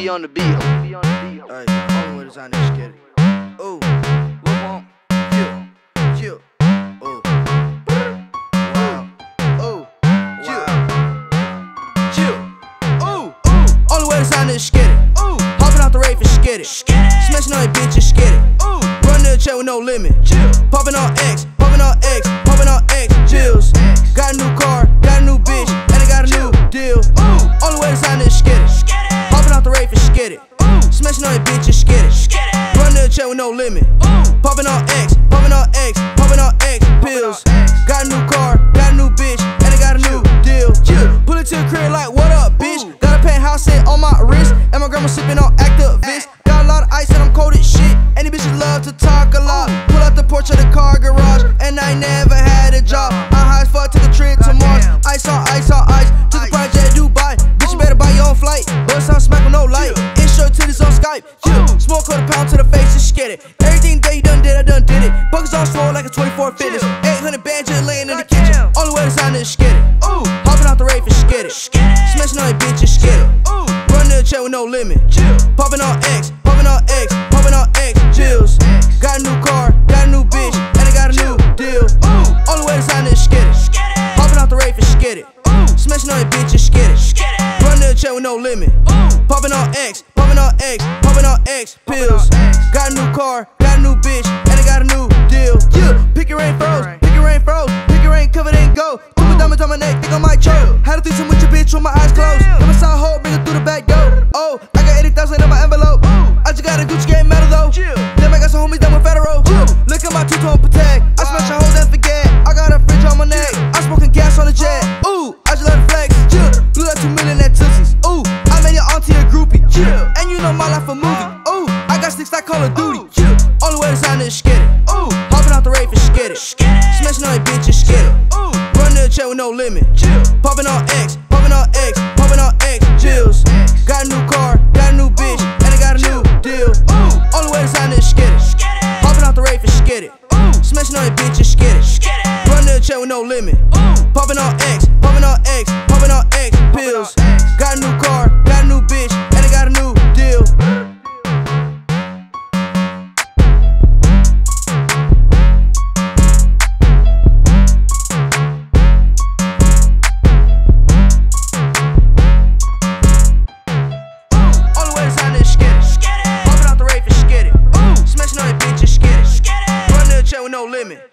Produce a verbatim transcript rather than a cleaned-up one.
be on the beat. Be on the beat. Hey, only way to sign this shit. Ooh, look on, chill, chill. Ooh, wow, ooh, chill, chill. Ooh, ooh. Only way to sign this skid it. Ooh, hopping out the rave and skid it. Smashing on your bitch and skid it. Ooh, running the check with no limit. Chill, popping on X, popping on X, popping on X. Chills. Got a new car, got a new bitch, and I got a new deal. Ooh, only way to sign this skid it. Hopping out the rave and skid it. Smashing on your bitch and skid it. Running the check with no limit. Popping on X, popping on X, popping on X pills. Got a new car, got a new bitch, and I got a new deal. Pull it to the crib like, what up, bitch? Got a penthouse set on my wrist, and my grandma sipping on Actavis. Got a lot of ice and I'm cold as shit, and these bitches love to talk a lot. Pull out the porch of the car garage, and I never had a job. I'm high as fuck, took a trip to Mars. Ice on ice on ice, to the project Dubai. Bitch, you better buy your own flight, or it's on smack with no light. Intro titties on Skype, yeah. Smoke quarter pound to the face, just get it. Everything that you done did, I done did it. Buckets on swole like a twenty-four fitness. eight hundred bands just laying in the kitchen. Only way to sign is skid it. Ooh, hopping out the rave and skid it. Smashing on your bitch and skid it. Ooh, running the check with no limit. Popping on X, popping on X, popping on X. Chills. Got a new car, got a new bitch, and I got a new deal. Ooh, only way to sign is skid it. Hopping out the rave and skid it. Smashing on your bitch and skid it. Running the check with no limit. Popping on X, popping on X, popping on X pills. Got a new car, got a new bitch, and I got a new deal. Yeah, pick your rain froze, pick your rain froze, pick your rain covered and go. Put my diamonds on my neck, think I might choke. Had a threesome with your bitch with my eyes closed. Got my side hoe, bring it through the back door. Oh, I got eighty thousand in my envelope. I just got a Gucci game medal though. Then I got some homies down with federal. Look at my two-tone Patek. I smash a hoes and forget. I got a fridge on my neck. I'm smoking gas on the jet. Ooh, I just let it flex. Blew that two million at Tootsies. Ooh, I made your auntie a groupie. And you know my life a movie. Ooh, I got sticks like Call of Duty. Only way to sign is skid it. Ooh, hopping out the rave and skid it. Smashing on your bitch and skid it. Ooh, running the check with no limit. Popping on X, popping on X, popping on X. Chills. Got a new car, got a new bitch, and I got a new deal. Ooh, only way to sign is skid it. Hopping out the rave and skid it. Smashing on your bitch and skid it. Running the check with no limit. Popping on X, popping on X, popping on X pills. Got a new car, got a new bitch, and I got a new deal. Only way to sign this skid it. Popping out the rave and skid it. Smashing on your bitch and skid it. Running the check with no limit.